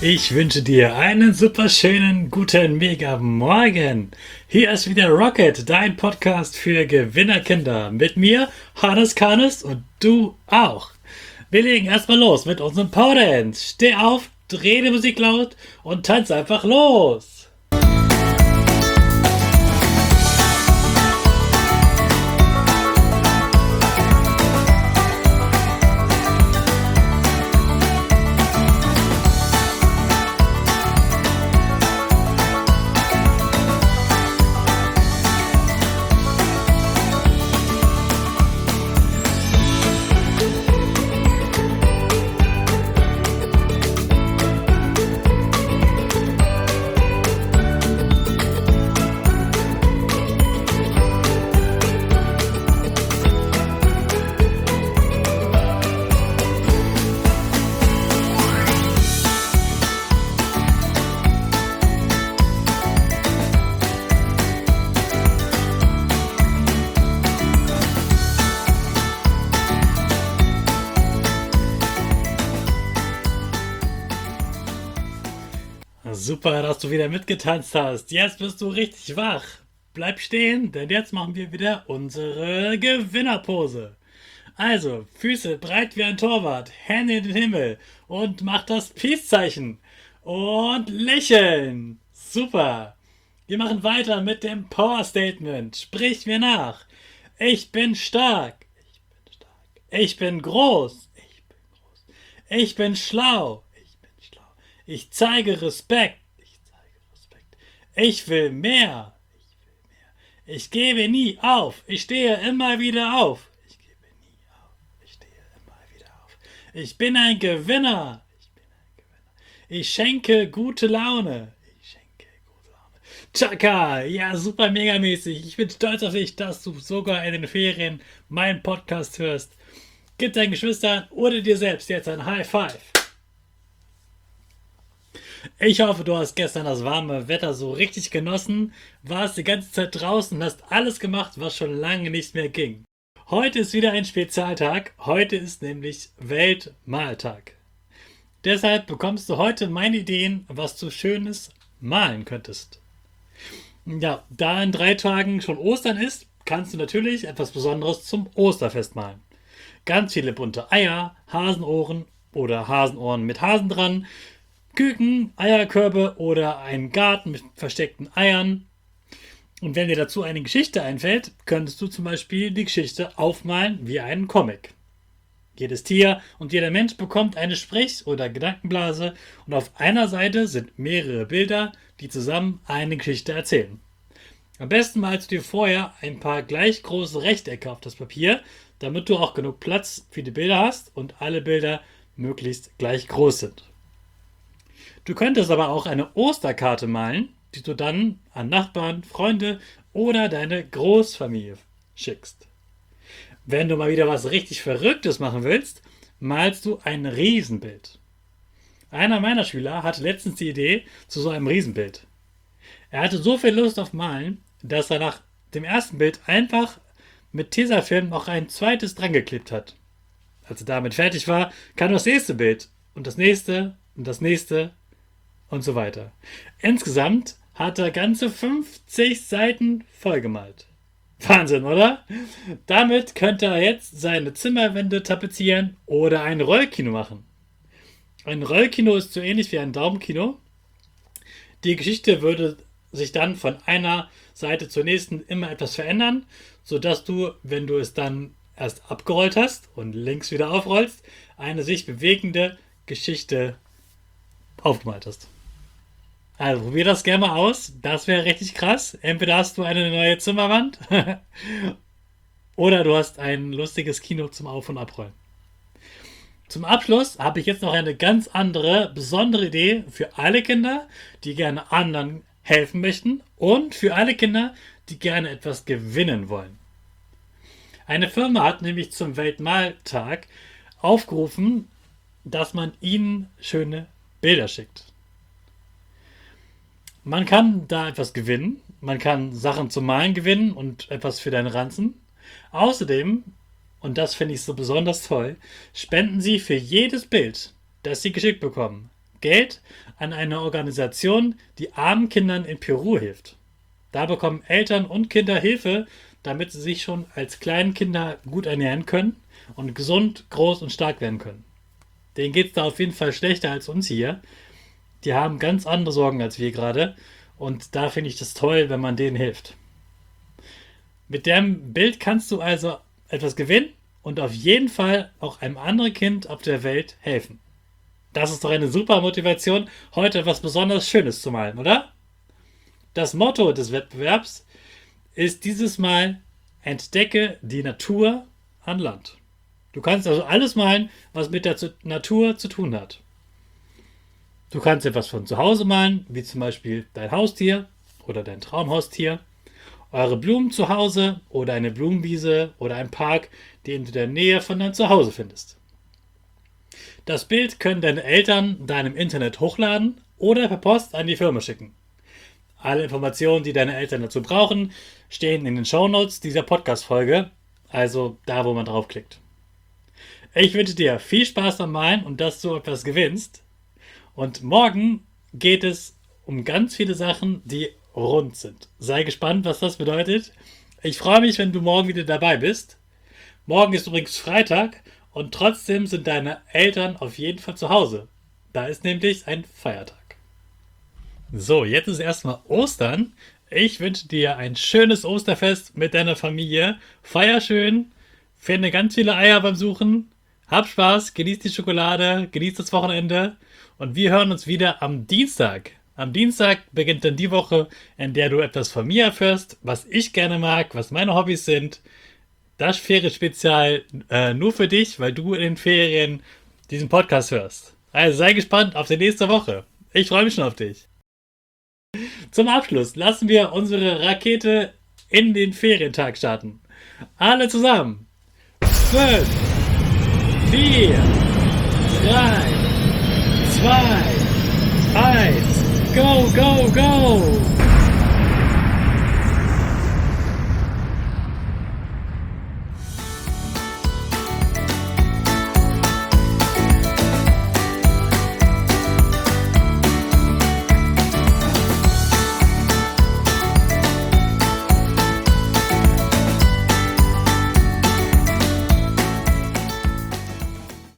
Ich wünsche dir einen super schönen, guten, mega Morgen. Hier ist wieder Rocket, dein Podcast für Gewinnerkinder. Mit mir, Hannes Karnes und du auch. Wir legen erstmal los mit unserem Power Dance. Steh auf, dreh die Musik laut und tanz einfach los. Super, dass du wieder mitgetanzt hast. Jetzt bist du richtig wach. Bleib stehen, denn jetzt machen wir wieder unsere Gewinnerpose. Also, Füße breit wie ein Torwart, Hände in den Himmel und mach das Peace-Zeichen. Und lächeln. Super. Wir machen weiter mit dem Power-Statement. Sprich mir nach. Ich bin stark. Ich bin stark. Ich bin groß. Ich bin groß. Ich bin schlau. Ich bin schlau. Ich zeige Respekt. Ich zeige Respekt. Ich will mehr. Ich will mehr. Ich gebe nie auf. Ich stehe immer wieder auf. Ich gebe nie auf. Ich stehe immer wieder auf. Ich bin ein Gewinner. Ich bin ein Gewinner. Ich schenke gute Laune. Ich schenke gute Laune. Chaka, ja, super megamäßig. Ich bin stolz auf dich, dass du sogar in den Ferien meinen Podcast hörst. Gib deinen Geschwistern oder dir selbst jetzt ein High Five. Ich hoffe, du hast gestern das warme Wetter so richtig genossen, warst die ganze Zeit draußen und hast alles gemacht, was schon lange nicht mehr ging. Heute ist wieder ein Spezialtag, heute ist nämlich Weltmaltag. Deshalb bekommst du heute meine Ideen, was du Schönes malen könntest. Ja, da in 3 Tagen schon Ostern ist, kannst du natürlich etwas Besonderes zum Osterfest malen. Ganz viele bunte Eier, Hasenohren oder Hasenohren mit Hasen dran, Küken, Eierkörbe oder einen Garten mit versteckten Eiern. Und wenn dir dazu eine Geschichte einfällt, könntest du zum Beispiel die Geschichte aufmalen wie einen Comic. Jedes Tier und jeder Mensch bekommt eine Sprech- oder Gedankenblase und auf einer Seite sind mehrere Bilder, die zusammen eine Geschichte erzählen. Am besten malst du dir vorher ein paar gleich große Rechtecke auf das Papier, damit du auch genug Platz für die Bilder hast und alle Bilder möglichst gleich groß sind. Du könntest aber auch eine Osterkarte malen, die du dann an Nachbarn, Freunde oder deine Großfamilie schickst. Wenn du mal wieder was richtig Verrücktes machen willst, malst du ein Riesenbild. Einer meiner Schüler hatte letztens die Idee zu so einem Riesenbild. Er hatte so viel Lust auf Malen, dass er nach dem ersten Bild einfach mit Tesafilm noch ein zweites dran geklebt hat. Als er damit fertig war, kam das nächste Bild und das nächste und das nächste und so weiter. Insgesamt hat er ganze 50 Seiten vollgemalt. Wahnsinn, oder? Damit könnte er jetzt seine Zimmerwände tapezieren oder ein Rollkino machen. Ein Rollkino ist so ähnlich wie ein Daumenkino. Die Geschichte würde sich dann von einer Seite zur nächsten immer etwas verändern, sodass du, wenn du es dann erst abgerollt hast und links wieder aufrollst, eine sich bewegende Geschichte aufgemalt hast. Also probier das gerne mal aus. Das wäre richtig krass. Entweder hast du eine neue Zimmerwand oder du hast ein lustiges Kino zum Auf- und Abrollen. Zum Abschluss habe ich jetzt noch eine ganz andere, besondere Idee für alle Kinder, die gerne anderen helfen möchten und für alle Kinder, die gerne etwas gewinnen wollen. Eine Firma hat nämlich zum Weltmaltag aufgerufen, dass man ihnen schöne Bilder schickt. Man kann da etwas gewinnen. Man kann Sachen zum Malen gewinnen und etwas für deinen Ranzen. Außerdem, und das finde ich so besonders toll, spenden sie für jedes Bild, das sie geschickt bekommen, Geld an eine Organisation, die armen Kindern in Peru hilft. Da bekommen Eltern und Kinder Hilfe, damit sie sich schon als kleinen Kinder gut ernähren können und gesund, groß und stark werden können. Denen geht es da auf jeden Fall schlechter als uns hier. Die haben ganz andere Sorgen als wir gerade. Und da finde ich das toll, wenn man denen hilft. Mit dem Bild kannst du also etwas gewinnen und auf jeden Fall auch einem anderen Kind auf der Welt helfen. Das ist doch eine super Motivation, heute etwas besonders Schönes zu malen, oder? Das Motto des Wettbewerbs ist dieses Mal: Entdecke die Natur an Land. Du kannst also alles malen, was mit der Natur zu tun hat. Du kannst etwas von zu Hause malen, wie zum Beispiel dein Haustier oder dein Traumhaustier, eure Blumen zu Hause oder eine Blumenwiese oder ein Park, den du in der Nähe von deinem Zuhause findest. Das Bild können deine Eltern deinem Internet hochladen oder per Post an die Firma schicken. Alle Informationen, die deine Eltern dazu brauchen, stehen in den Shownotes dieser Podcast-Folge, also da, wo man draufklickt. Ich wünsche dir viel Spaß beim Malen und dass du etwas gewinnst. Und morgen geht es um ganz viele Sachen, die rund sind. Sei gespannt, was das bedeutet. Ich freue mich, wenn du morgen wieder dabei bist. Morgen ist übrigens Freitag und trotzdem sind deine Eltern auf jeden Fall zu Hause. Da ist nämlich ein Feiertag. So, jetzt ist erstmal Ostern. Ich wünsche dir ein schönes Osterfest mit deiner Familie. Feier schön, finde ganz viele Eier beim Suchen. Hab Spaß, genieß die Schokolade, genieß das Wochenende und wir hören uns wieder am Dienstag. Am Dienstag beginnt dann die Woche, in der du etwas von mir erfährst, was ich gerne mag, was meine Hobbys sind. Das Ferienspezial nur für dich, weil du in den Ferien diesen Podcast hörst. Also sei gespannt auf die nächste Woche. Ich freue mich schon auf dich. Zum Abschluss lassen wir unsere Rakete in den Ferientag starten. Alle zusammen. 5, 4, 3, 2, 1, go, go, go!